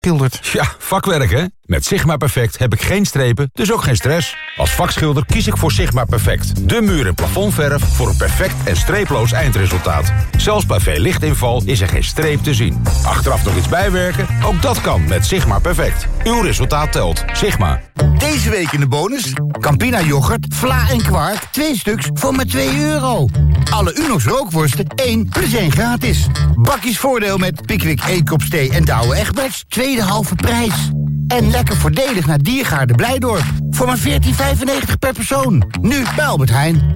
schildert. Ja, vakwerk hè? Met Sigma Perfect heb ik geen strepen, dus ook geen stress. Als vakschilder kies ik voor Sigma Perfect. De muur- en plafondverf voor een perfect en streeploos eindresultaat. Zelfs bij veel lichtinval is er geen streep te zien. Achteraf nog iets bijwerken? Ook dat kan met Sigma Perfect. Uw resultaat telt. Sigma. Deze week in de bonus. Campina yoghurt, vla en kwark, 2 stuks voor maar €2. Alle Unox rookworsten, 1 plus 1 gratis. Bakkies voordeel met Pickwick Eekop Thee en Douwe Egberts, tweede halve prijs. En lekker voordelig naar Diergaarde Blijdorp. Voor maar €14,95 per persoon. Nu bij Albert Heijn.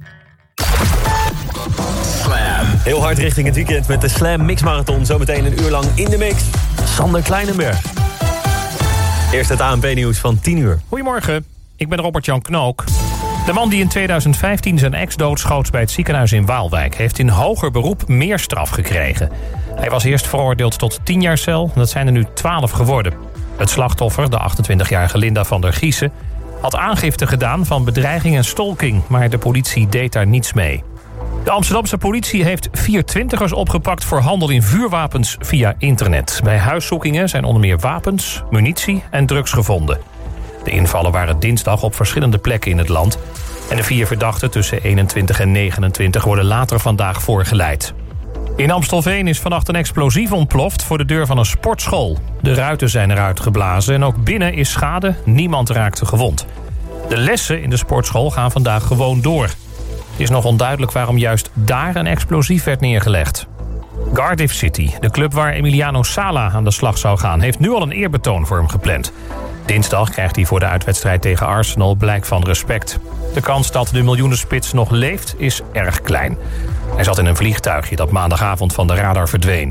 Slam. Heel hard richting het weekend met de Slam Mix Marathon. Zometeen een uur lang in de mix. Sander Kleinenberg. Eerst het ANP-nieuws van 10 uur. Goedemorgen, ik ben Robert-Jan Knook. De man die in 2015 zijn ex doodschoot bij het ziekenhuis in Waalwijk... heeft in hoger beroep meer straf gekregen. Hij was eerst veroordeeld tot 10 jaar cel, dat zijn er nu 12 geworden. Het slachtoffer, de 28-jarige Linda van der Giezen... had aangifte gedaan van bedreiging en stalking... maar de politie deed daar niets mee. De Amsterdamse politie heeft 4 twintigers opgepakt... voor handel in vuurwapens via internet. Bij huiszoekingen zijn onder meer wapens, munitie en drugs gevonden. De invallen waren dinsdag op verschillende plekken in het land... en de 4 verdachten tussen 21 en 29 worden later vandaag voorgeleid. In Amstelveen is vannacht een explosief ontploft voor de deur van een sportschool. De ruiten zijn eruit geblazen en ook binnen is schade. Niemand raakte gewond. De lessen in de sportschool gaan vandaag gewoon door. Het is nog onduidelijk waarom juist daar een explosief werd neergelegd. Cardiff City, de club waar Emiliano Sala aan de slag zou gaan... heeft nu al een eerbetoon voor hem gepland. Dinsdag krijgt hij voor de uitwedstrijd tegen Arsenal blijk van respect. De kans dat de miljoenenspits nog leeft is erg klein. Hij zat in een vliegtuigje dat maandagavond van de radar verdween.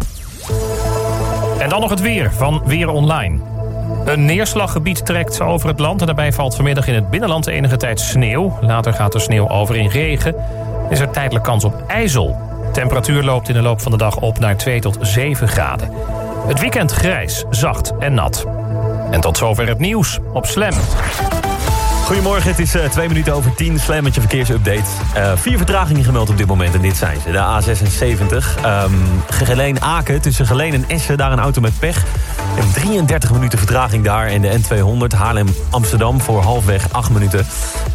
En dan nog het weer van Weer Online. Een neerslaggebied trekt over het land... en daarbij valt vanmiddag in het binnenland enige tijd sneeuw. Later gaat de sneeuw over in regen. Is er tijdelijk kans op ijzel. Temperatuur loopt in de loop van de dag op naar 2 tot 7 graden. Het weekend grijs, zacht en nat. En tot zover het nieuws op Slam. Goedemorgen, het is 2 minuten over 10. Slam met je verkeersupdate. 4 vertragingen gemeld op dit moment en dit zijn ze. De A76, Geleen-Aken, tussen Geleen en Essen, daar een auto met pech. En 33 minuten vertraging daar. En de N200 Haarlem-Amsterdam voor halfweg 8 minuten.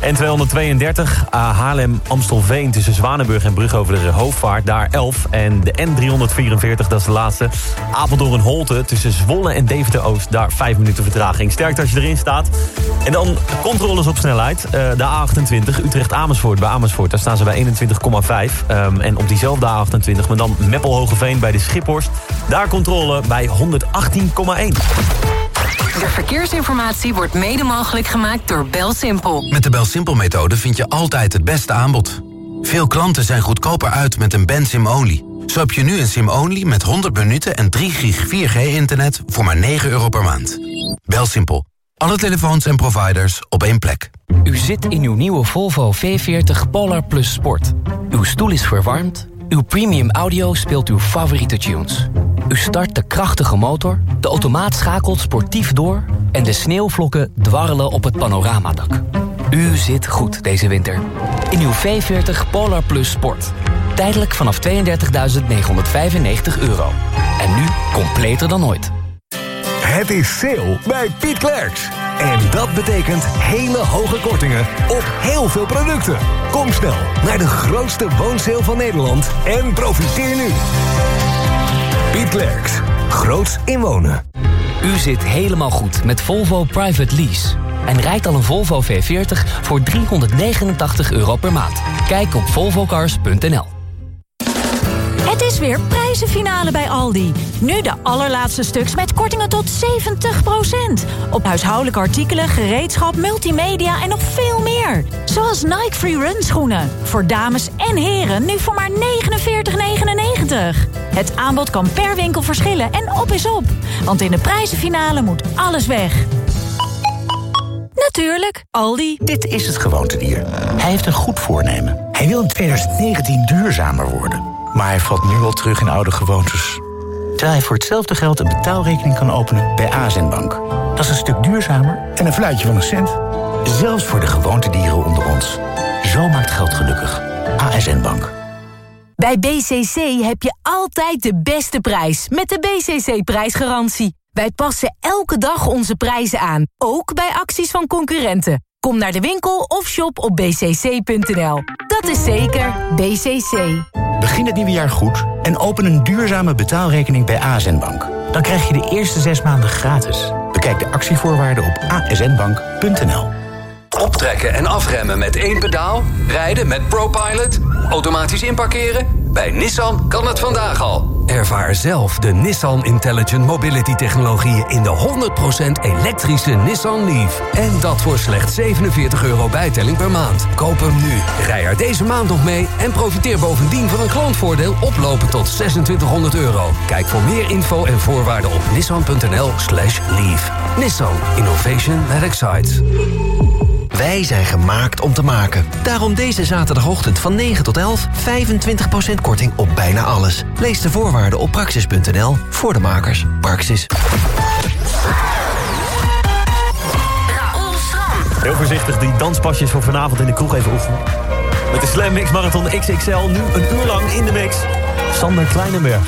N232 Haarlem-Amstelveen tussen Zwanenburg en Brug over de Hoofdvaart, daar 11. En de N344, dat is de laatste. Apeldoorn-Holte tussen Zwolle en Deventer-Oost, daar 5 minuten vertraging. Sterkte als je erin staat. En dan controles op snelheid. De A28 Utrecht-Amersfoort. Bij Amersfoort, daar staan ze bij 21,5. En op diezelfde A28, maar dan Meppel-Hogeveen bij de Schiphorst. Daar controle bij 118,1. De verkeersinformatie wordt mede mogelijk gemaakt door BelSimpel. Met de BelSimpel-methode vind je altijd het beste aanbod. Veel klanten zijn goedkoper uit met een BenSim-only. Zo heb je nu een SIM-only met 100 minuten en 3 gig 4G-internet voor maar €9 per maand. BelSimpel. Alle telefoons en providers op één plek. U zit in uw nieuwe Volvo V40 Polar Plus Sport. Uw stoel is verwarmd. Uw premium audio speelt uw favoriete tunes. U start de krachtige motor, de automaat schakelt sportief door... en de sneeuwvlokken dwarrelen op het panoramadak. U zit goed deze winter. In uw V40 Polar Plus Sport. Tijdelijk vanaf €32.995. En nu completer dan ooit. Het is sale bij Piet Klerks. En dat betekent hele hoge kortingen op heel veel producten. Kom snel naar de grootste woonsale van Nederland en profiteer nu. Piet Klerks. Groots in wonen. U zit helemaal goed met Volvo Private Lease. En rijdt al een Volvo V40 voor €389 per maand. Kijk op volvocars.nl. Het is weer prijzenfinale bij Aldi. Nu de allerlaatste stuks met kortingen tot 70%. Op huishoudelijke artikelen, gereedschap, multimedia en nog veel meer. Zoals Nike Free Run schoenen. Voor dames en heren nu voor maar €49,99. Het aanbod kan per winkel verschillen en op is op. Want in de prijzenfinale moet alles weg. Natuurlijk, Aldi. Dit is het gewoontedier. Hij heeft een goed voornemen. Hij wil in 2019 duurzamer worden. Maar hij valt nu al terug in oude gewoontes. Terwijl hij voor hetzelfde geld een betaalrekening kan openen bij ASN Bank. Dat is een stuk duurzamer en een fluitje van een cent. Zelfs voor de gewoontedieren onder ons. Zo maakt geld gelukkig. ASN Bank. Bij BCC heb je altijd de beste prijs met de BCC-prijsgarantie. Wij passen elke dag onze prijzen aan, ook bij acties van concurrenten. Kom naar de winkel of shop op bcc.nl. Dat is zeker BCC. Begin het nieuwe jaar goed en open een duurzame betaalrekening bij ASN Bank. Dan krijg je de eerste 6 maanden gratis. Bekijk de actievoorwaarden op asnbank.nl. Optrekken en afremmen met één pedaal, rijden met ProPilot, automatisch inparkeren. Bij Nissan kan het vandaag al. Ervaar zelf de Nissan Intelligent Mobility technologieën in de 100% elektrische Nissan Leaf. En dat voor slechts €47 bijtelling per maand. Koop hem nu, rij er deze maand nog mee en profiteer bovendien van een klantvoordeel oplopend tot €2600. Kijk voor meer info en voorwaarden op nissan.nl/leaf. Nissan. Innovation that excites. Wij zijn gemaakt om te maken. Daarom deze zaterdagochtend van 9 tot 11... 25% korting op bijna alles. Lees de voorwaarden op praxis.nl. Voor de makers. Praxis. Heel voorzichtig die danspasjes voor vanavond in de kroeg even oefenen. Met de Slam Mix Marathon XXL nu een uur lang in de mix. Sander Kleinenberg.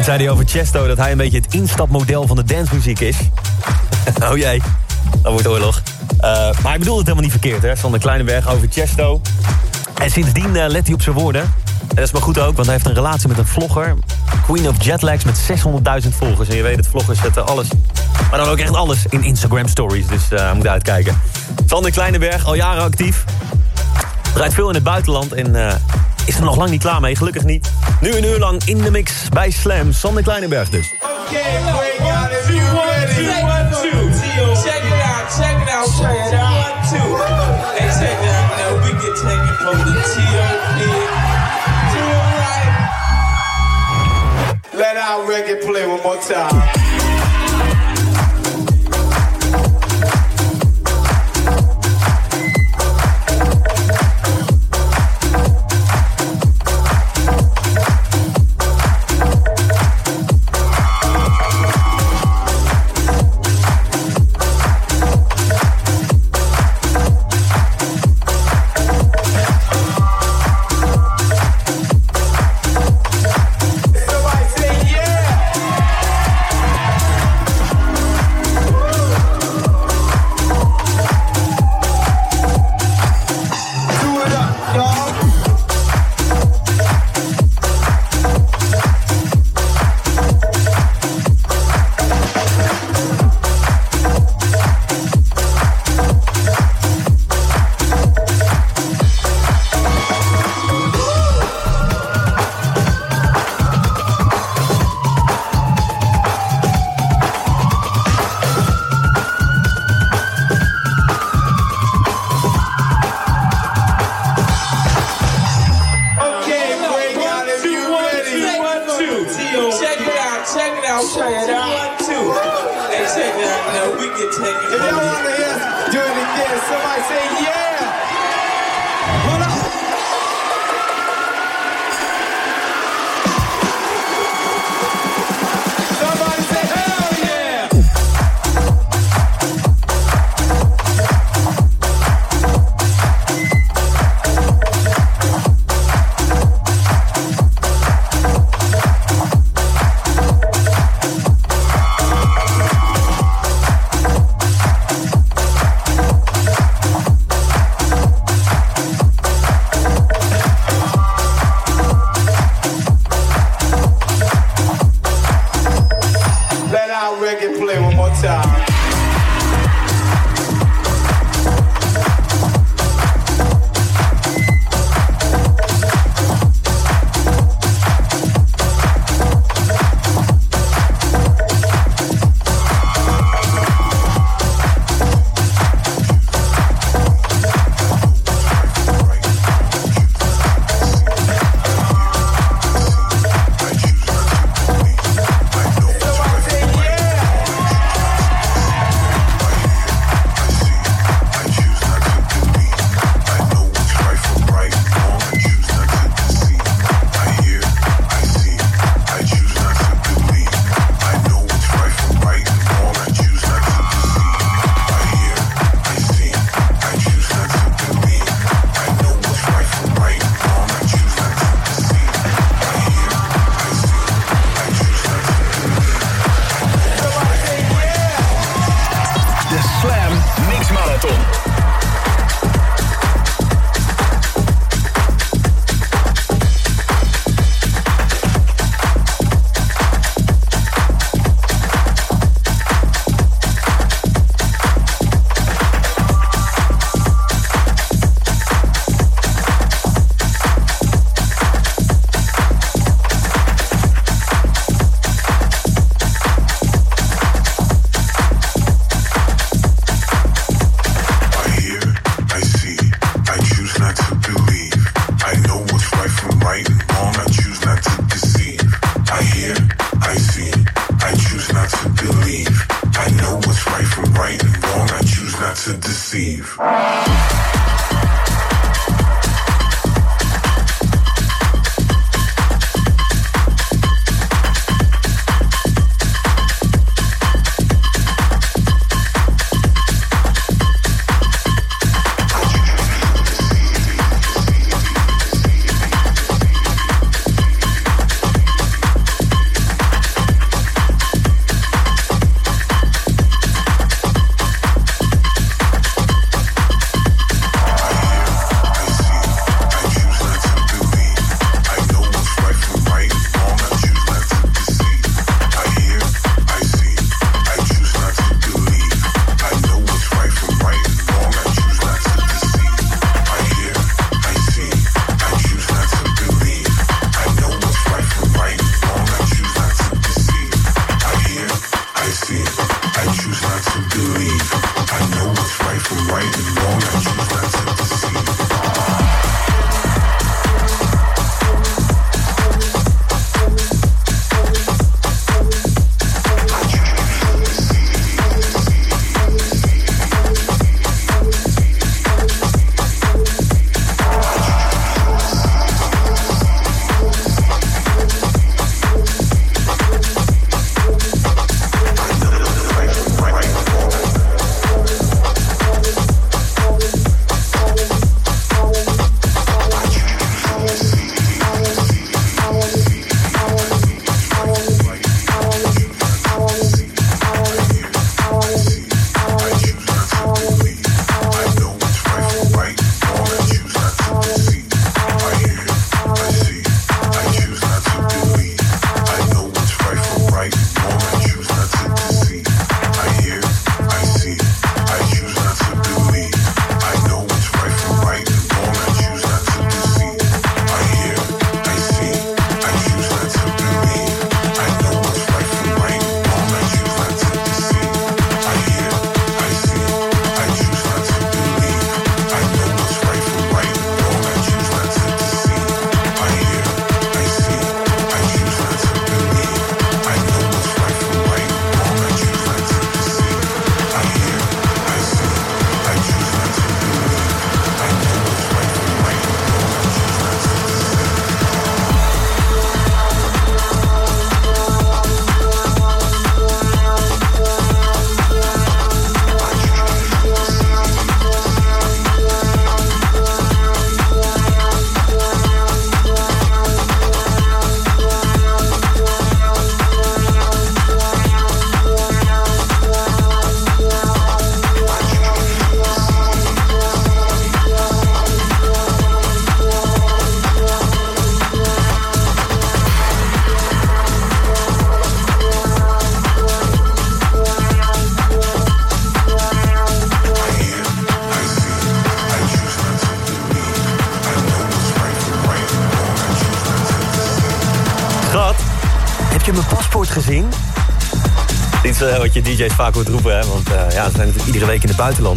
Net zei hij over Chesto dat hij een beetje het instapmodel van de dancemuziek is. Oh jee, dat wordt oorlog. Maar hij bedoelde het helemaal niet verkeerd, hè. Sander Kleinenberg over Chesto. En sindsdien let hij op zijn woorden. En dat is maar goed ook, want hij heeft een relatie met een vlogger. Queen of Jetlags met 600.000 volgers. En je weet het, vloggers zetten alles, maar dan ook echt alles in Instagram stories. Dus hij moet uitkijken. Sander Kleinenberg, al jaren actief. Draait veel in het buitenland en is er nog lang niet klaar mee. Gelukkig niet. Nu een uur lang in de mix bij Slam. Sander Kleinenberg dus. Check it out, check it out, check it out. 1, 2. Hey, check it out now. We get taken from the T.O.P. Do it right. Let our reggae play one more time. I choose not to believe. I know what's right from right and wrong. I choose not to deceive. Gezien. Dit is wat je DJ's vaak hoort roepen, hè? Want ze zijn natuurlijk iedere week in het buitenland.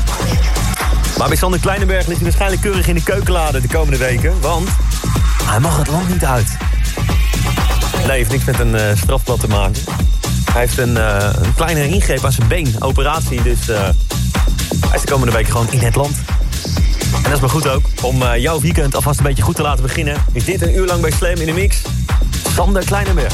Maar bij Sander Kleinenberg ligt hij waarschijnlijk keurig in de keukenlade de komende weken, want hij mag het land niet uit. Nee, heeft niks met een strafblad te maken. Hij heeft een kleine ingreep aan zijn been, operatie, dus hij is de komende week gewoon in het land. En dat is maar goed ook, om jouw weekend alvast een beetje goed te laten beginnen. Is dit een uur lang bij Slam in de Mix? Sander Kleinenberg.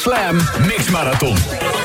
Slam Mix Marathon.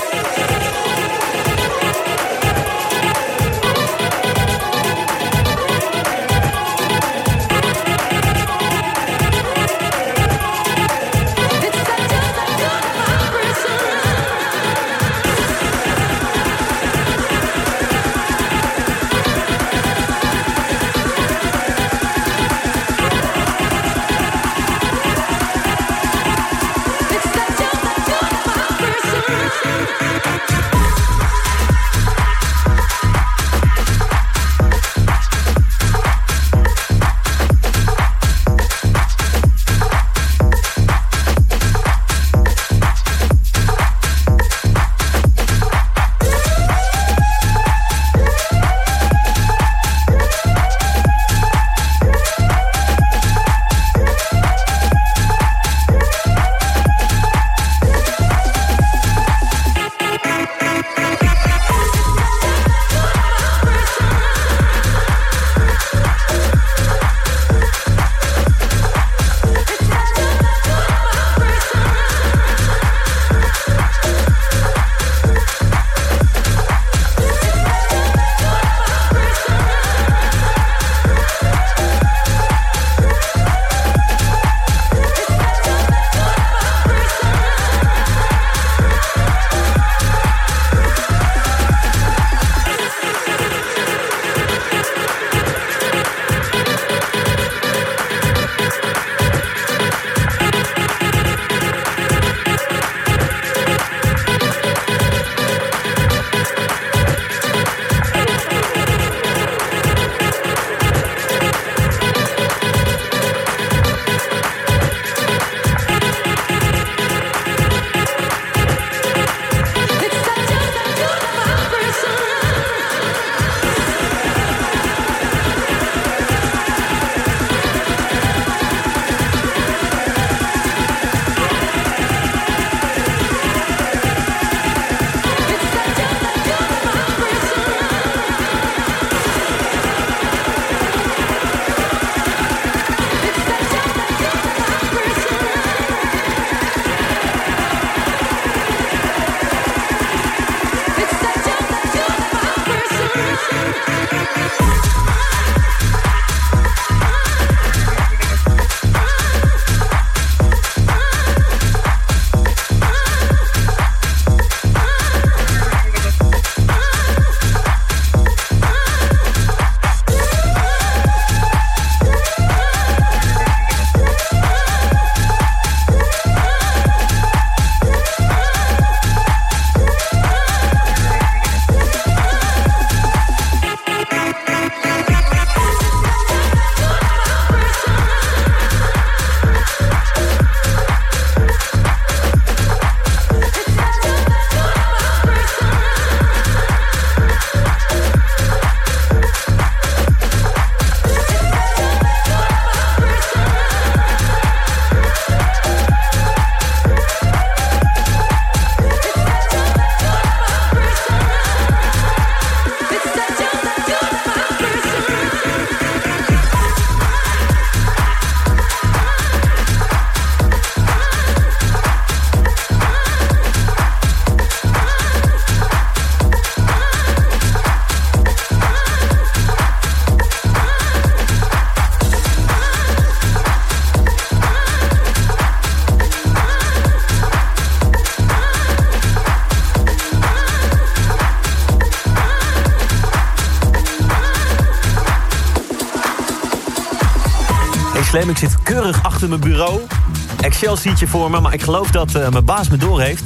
Slam, ik zit keurig achter mijn bureau. Excel-sheetje voor me, maar ik geloof dat mijn baas me doorheeft.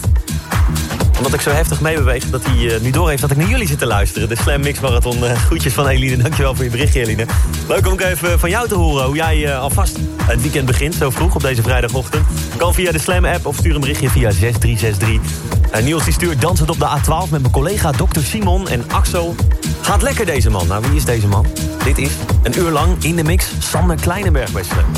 Omdat ik zo heftig meebeweeg, dat hij nu doorheeft dat ik naar jullie zit te luisteren. De Slam Mix Marathon. Groetjes van Eline, dankjewel voor je berichtje, Eline. Leuk om ook even van jou te horen hoe jij alvast het weekend begint. Zo vroeg op deze vrijdagochtend. Kan via de Slam-app of stuur een berichtje via 6363. Niels die stuurt dansend op de A12 met mijn collega Dr. Simon en Axel. Gaat lekker deze man. Nou, wie is deze man? Dit is een uur lang in de mix Sander Kleinenberg bij Slam.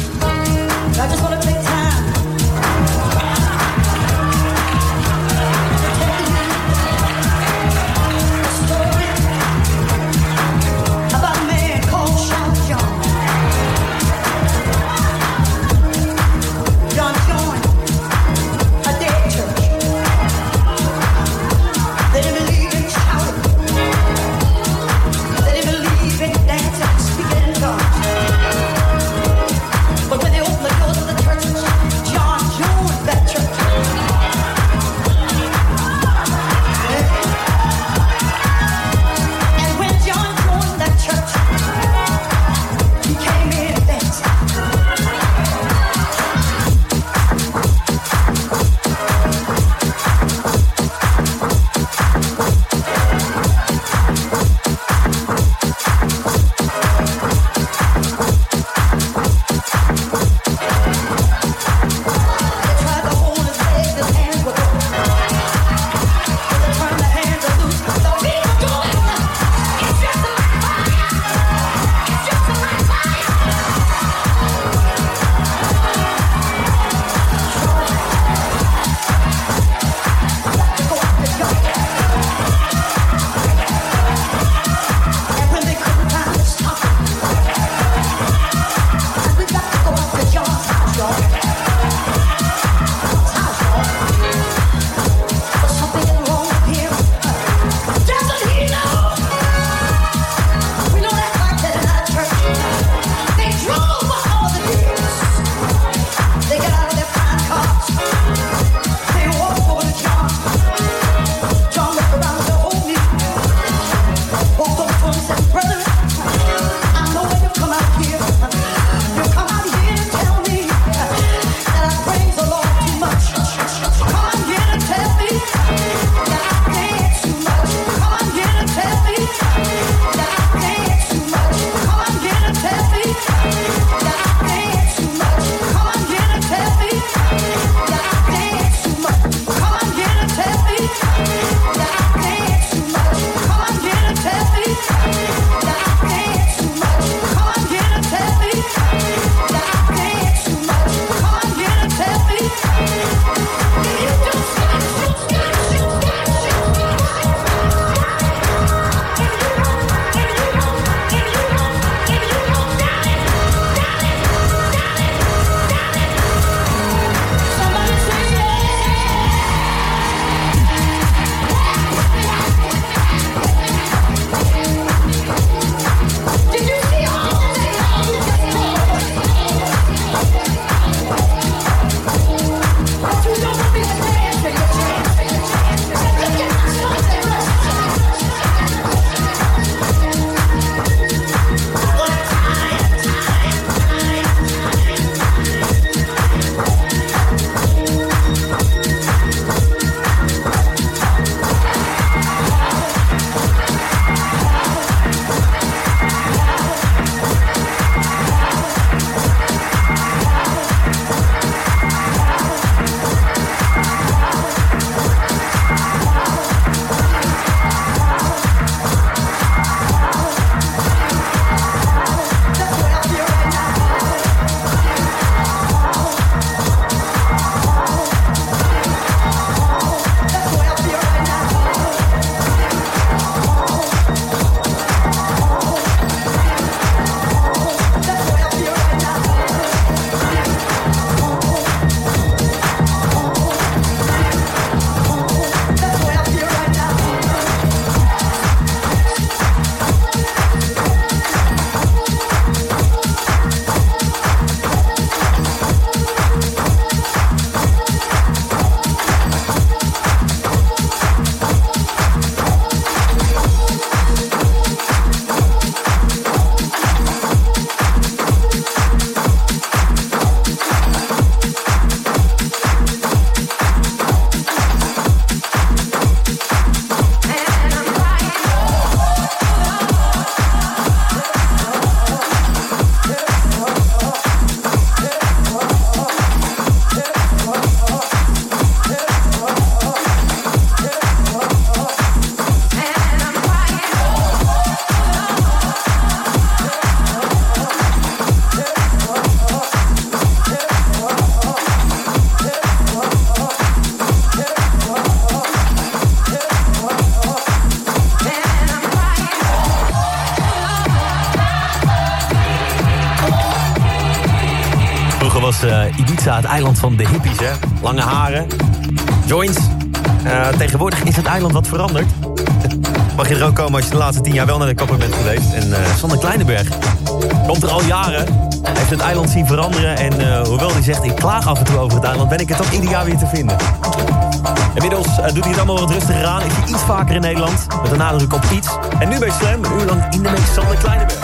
Ibiza, het eiland van de hippies, hè. Lange haren, joints. Tegenwoordig is het eiland wat veranderd. Mag je er ook komen als je de laatste 10 jaar wel naar de kapper bent geweest. En Sander Kleinenberg komt er al jaren. Hij heeft het eiland zien veranderen. En hoewel hij zegt, ik klaag af en toe over het eiland, ben ik het toch ieder jaar weer te vinden. Inmiddels doet hij het allemaal wat rustiger aan. Is hij iets vaker in Nederland. Met een nadruk op iets. En nu bij Slam, een uur lang in de mix, Sander Kleinenberg.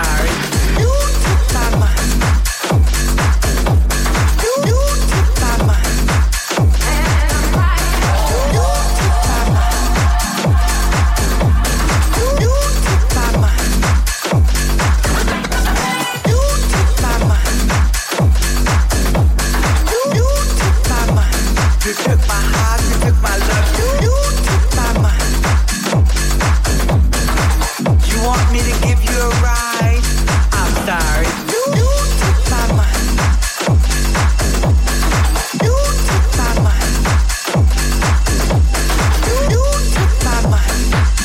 sorry. You took my mind. You took my mind. And I'm right. You took my mind. You took my mind. You took my mind. You took my mind. You took my heart, you took my love. You took my mind. You want me to give you a ride? I'm sorry. You took my mind. You took my mind. You took my mind.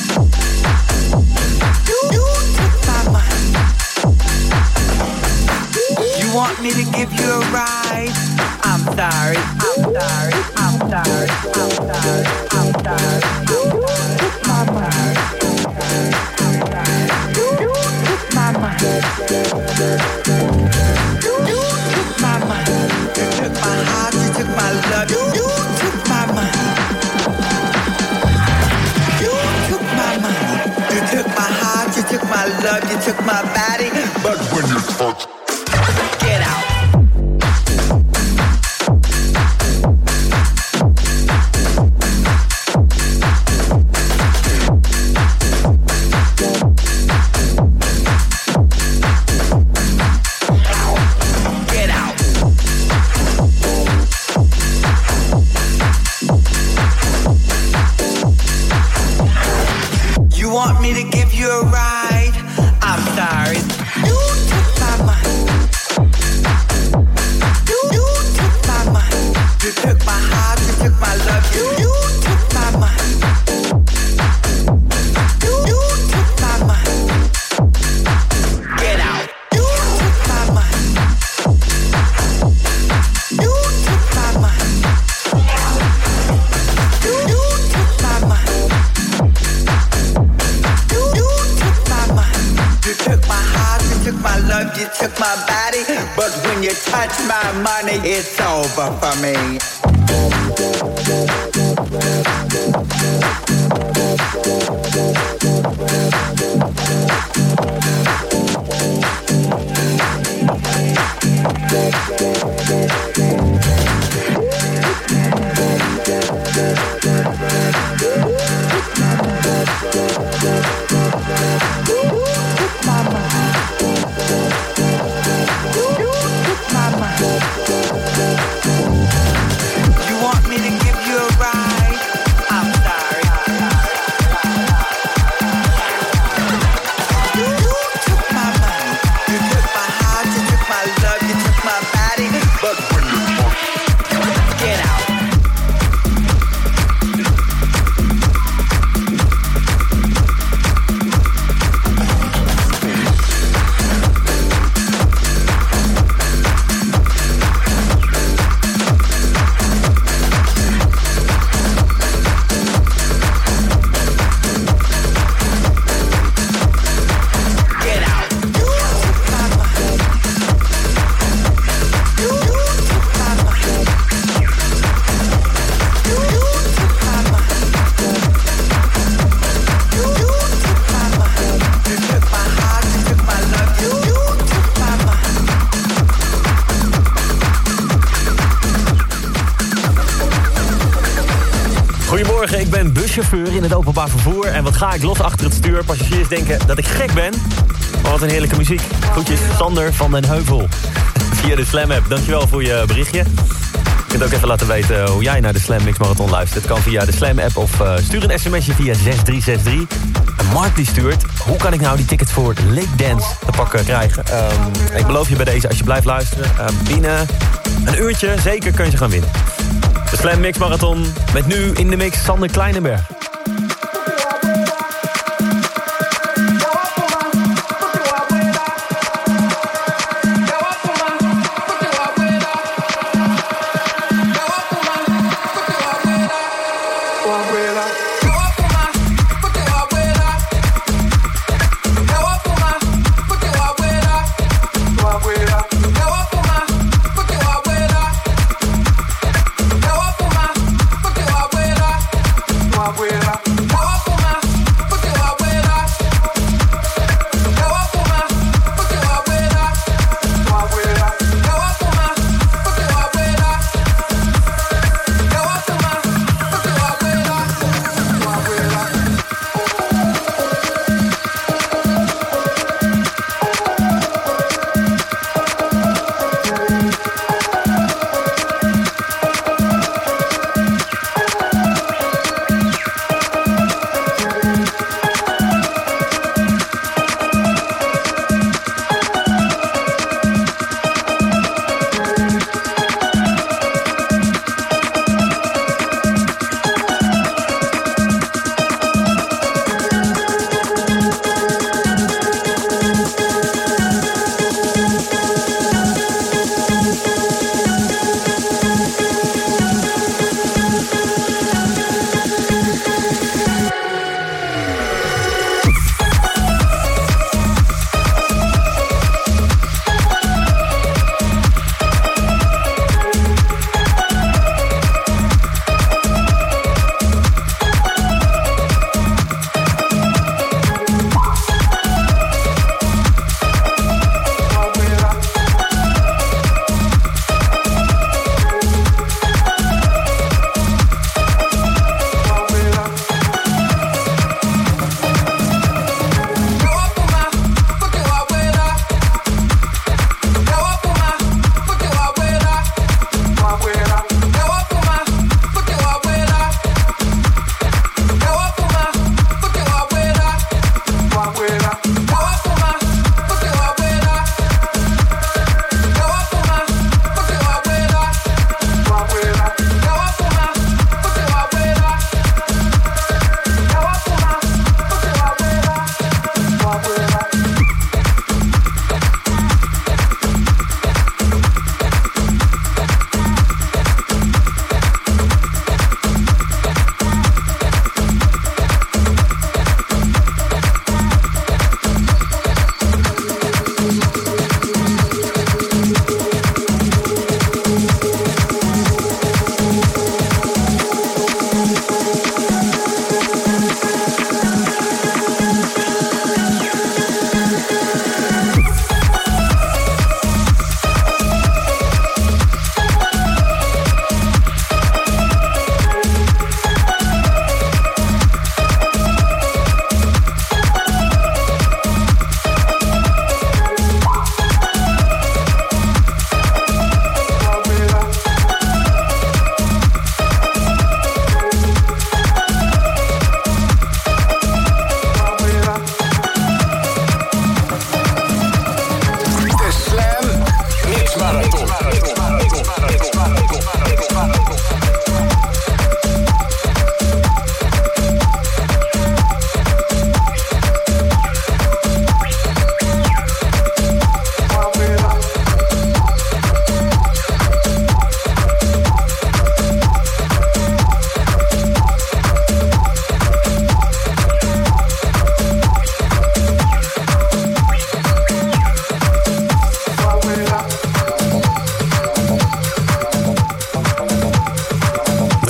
You took my mind. You want me to give you a ride? I'm sorry. I'm sorry. I'm sorry. I'm sorry. I'm sorry. You took my mind. You took my mind. You took my mind. You took my heart. You took my love. You took my mind. You took my mind. You took my heart. You took my love. You took my body. But when you touch, get out. Get out. You want me to give you a ride? I'm sorry. You took my mind. You took my mind. You took my heart. You took my love. You took my mind. You took my mind. Get out. You took my mind. You took my mind. You took my mind. You took my mind. You took my heart, you took my love, you took my body. But when you touch my money, it's over for me. You want me to give you a ride? I'm sorry. You took my money. You took my heart. You took my love. You took my body. But when you get out. Get out. You took my mind. You took my mind. You took my mind. You took my mind. You took my heart. You took my love. You took my mind. Goedemorgen, ik ben buschauffeur in het openbaar vervoer. En wat ga ik los achter het stuur? Passagiers denken dat ik gek ben. Maar wat een heerlijke muziek. Groetjes, Sander van den Heuvel. Via de Slam app. Dankjewel voor je berichtje. Je kunt ook even laten weten hoe jij naar de Slam Mix Marathon luistert. Kan via de Slam app of stuur een sms'je via 6363. En Mark die stuurt, hoe kan ik nou die tickets voor Lake Dance te pakken krijgen? Ik beloof je bij deze, als je blijft luisteren, binnen een uurtje zeker kun je ze gaan winnen. De Slam Mix Marathon met nu in de mix Sander Kleinenberg. Abuela.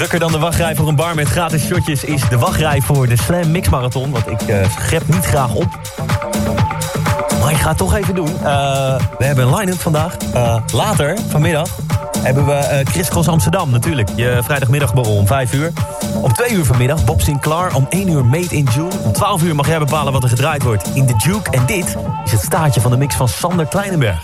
Drukker dan de wachtrij voor een bar met gratis shotjes is de wachtrij voor de Slam Mix Marathon. Want ik grep niet graag op. Maar ik ga het toch even doen. We hebben een line-up vandaag. Later, vanmiddag, hebben we Chris Cross Amsterdam natuurlijk. Je vrijdagmiddagborrel om 5 uur. Om 2 uur vanmiddag Bob Sinclair. Om 1 uur Made in June. Om 12 uur mag jij bepalen wat er gedraaid wordt in de Juke. En dit is het staartje van de mix van Sander Kleinenberg.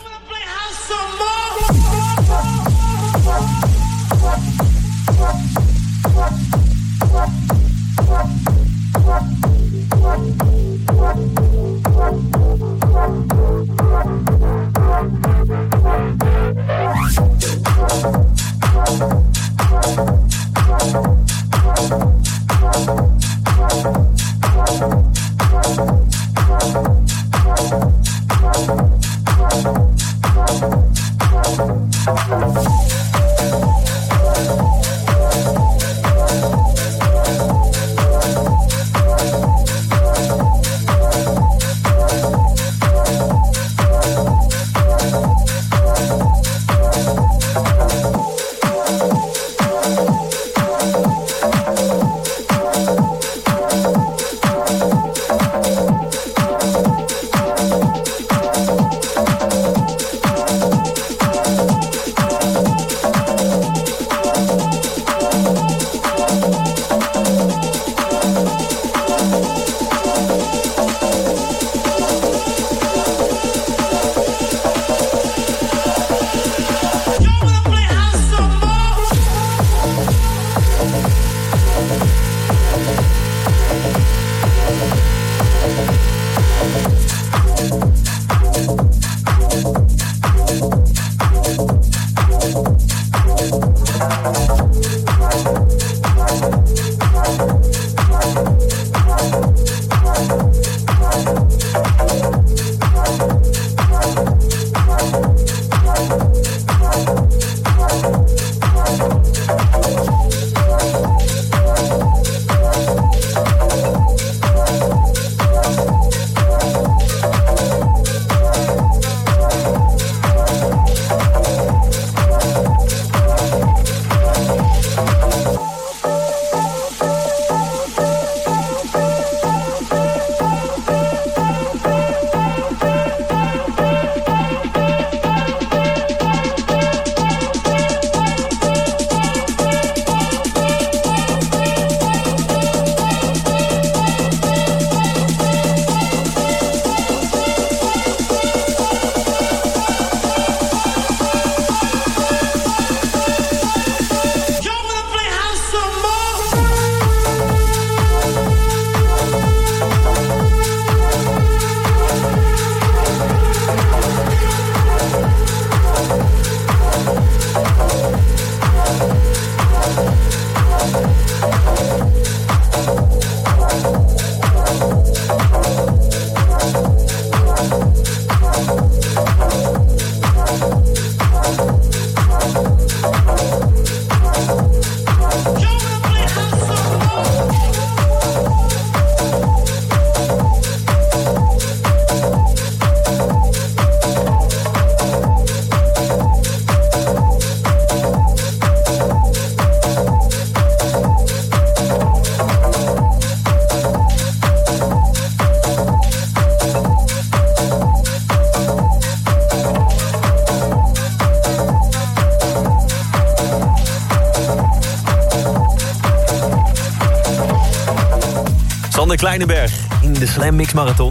Sander Kleinenberg in de Slam Mix Marathon.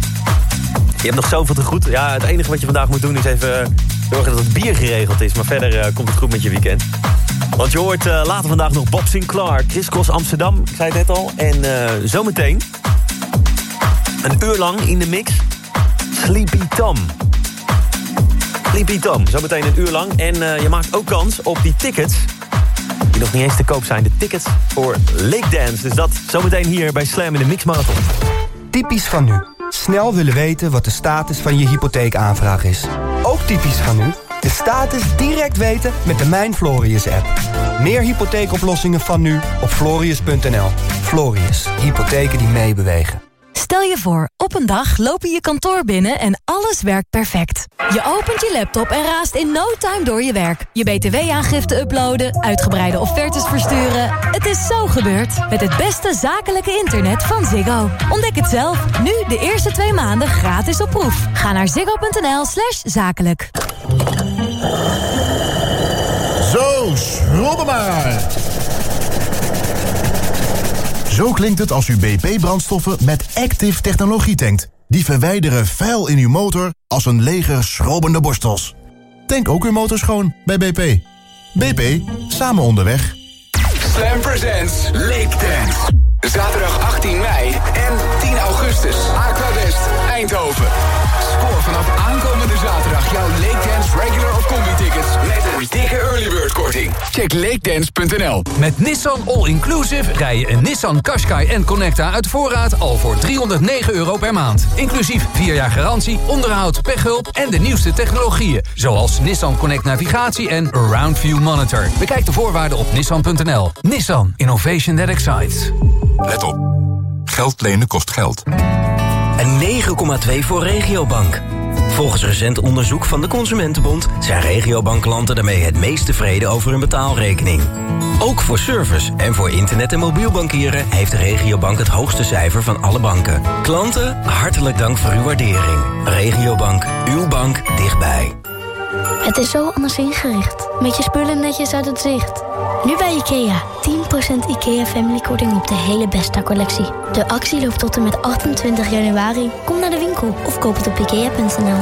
Je hebt nog zoveel te goed. Ja, het enige wat je vandaag moet doen is even zorgen dat het bier geregeld is. Maar verder komt het goed met je weekend. Want je hoort later vandaag nog Bob Sinclair, Chris Cross Amsterdam. Ik zei het net al. En zometeen een uur lang in de mix Sleepy Tom. Sleepy Tom, zometeen een uur lang. En je maakt ook kans op die tickets die nog niet eens te koop zijn. De tickets voor Lake Dance. Dus dat zometeen hier bij Slam in de Mix Marathon. Typisch van nu. Snel willen weten wat de status van je hypotheekaanvraag is. Ook typisch van nu. De status direct weten met de Mijn Florius app. Meer hypotheekoplossingen van nu op Florius.nl. Florius. Hypotheken die meebewegen. Stel je voor, op een dag loop je je kantoor binnen en alles werkt perfect. Je opent je laptop en raast in no time door je werk. Je btw-aangifte uploaden, uitgebreide offertes versturen. Het is zo gebeurd. Met het beste zakelijke internet van Ziggo. Ontdek het zelf. Nu de eerste 2 maanden gratis op proef. Ga naar ziggo.nl/zakelijk. Zo, schrobben maar. Zo klinkt het als u BP-brandstoffen met Active technologie tankt. Die verwijderen vuil in uw motor als een leger schrobbende borstels. Tank ook uw motor schoon bij BP. BP, samen onderweg. Slam Presents Lake Dance. Zaterdag 18 mei en 10 augustus. Aquawest, Eindhoven. Scoor vanaf aankomende zaterdag jouw Lake Dance regular of combi tickets met een dikke early bird korting. Check lakedance.nl. Met Nissan All Inclusive rij je een Nissan Qashqai en Connecta uit voorraad al voor €309 per maand. Inclusief 4 jaar garantie, onderhoud, pechhulp en de nieuwste technologieën. Zoals Nissan Connect Navigatie en Around View Monitor. Bekijk de voorwaarden op nissan.nl. Nissan, innovation that excites. Let op. Geld lenen kost geld. Een 9,2 voor Regiobank. Volgens recent onderzoek van de Consumentenbond zijn Regiobank-klanten daarmee het meest tevreden over hun betaalrekening. Ook voor service en voor internet- en mobiel bankieren heeft Regiobank het hoogste cijfer van alle banken. Klanten, hartelijk dank voor uw waardering. Regiobank, uw bank dichtbij. Het is zo anders ingericht. Met je spullen netjes uit het zicht. Nu bij IKEA. 10% IKEA Family korting op de hele Besta-collectie. De actie loopt tot en met 28 januari. Kom naar de winkel of koop het op ikea.nl.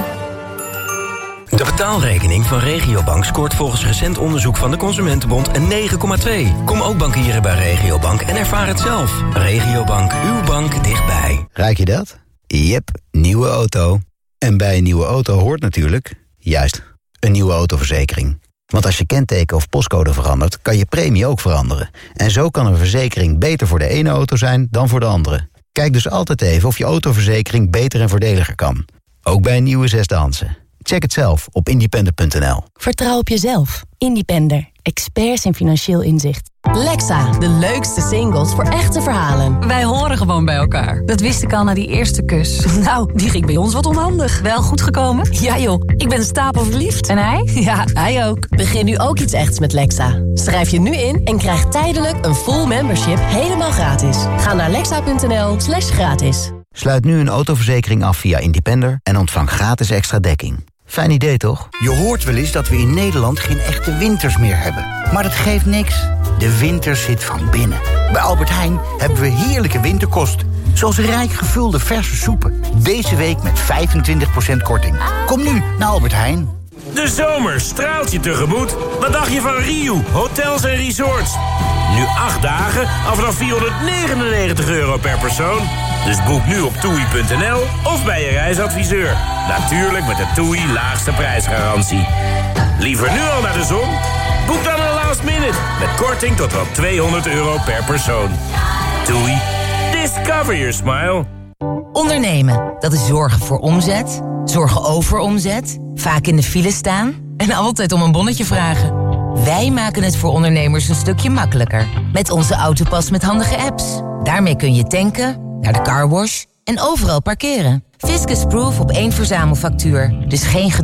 De betaalrekening van Regiobank scoort volgens recent onderzoek van de Consumentenbond een 9,2. Kom ook bankieren bij Regiobank en ervaar het zelf. Regiobank, uw bank dichtbij. Ruik je dat? Jep, nieuwe auto. En bij een nieuwe auto hoort natuurlijk, juist, een nieuwe autoverzekering. Want als je kenteken of postcode verandert, kan je premie ook veranderen. En zo kan een verzekering beter voor de ene auto zijn dan voor de andere. Kijk dus altijd even of je autoverzekering beter en voordeliger kan. Ook bij een nieuwe zesdaanse. Check het zelf op independent.nl. Vertrouw op jezelf. Independer. Experts in financieel inzicht. Lexa, de leukste singles voor echte verhalen. Wij horen gewoon bij elkaar. Dat wist ik al na die eerste kus. Nou, die ging bij ons wat onhandig. Wel goed gekomen? Ja joh, ik ben stapelverliefd. En hij? Ja, hij ook. Begin nu ook iets echts met Lexa. Schrijf je nu in en krijg tijdelijk een full membership helemaal gratis. Ga naar lexa.nl/gratis. Sluit nu een autoverzekering af via Independer en ontvang gratis extra dekking. Fijn idee, toch? Je hoort wel eens dat we in Nederland geen echte winters meer hebben. Maar dat geeft niks. De winter zit van binnen. Bij Albert Heijn hebben we heerlijke winterkost. Zoals rijk gevulde verse soepen. Deze week met 25% korting. Kom nu naar Albert Heijn. De zomer straalt je tegemoet. Wat dacht je van Riu Hotels en Resorts? Nu 8 dagen al vanaf €499 per persoon. Dus boek nu op toei.nl of bij je reisadviseur. Natuurlijk met de TUI laagste prijsgarantie. Liever nu al naar de zon? Boek dan een last minute met korting tot wel €200 per persoon. TUI. Discover your smile. Ondernemen, dat is zorgen voor omzet, zorgen over omzet, vaak in de file staan en altijd om een bonnetje vragen. Wij maken het voor ondernemers een stukje makkelijker. Met onze Autopas met handige apps. Daarmee kun je tanken, naar de carwash en overal parkeren. Fiscus Proof op 1 verzamelfactuur. Dus geen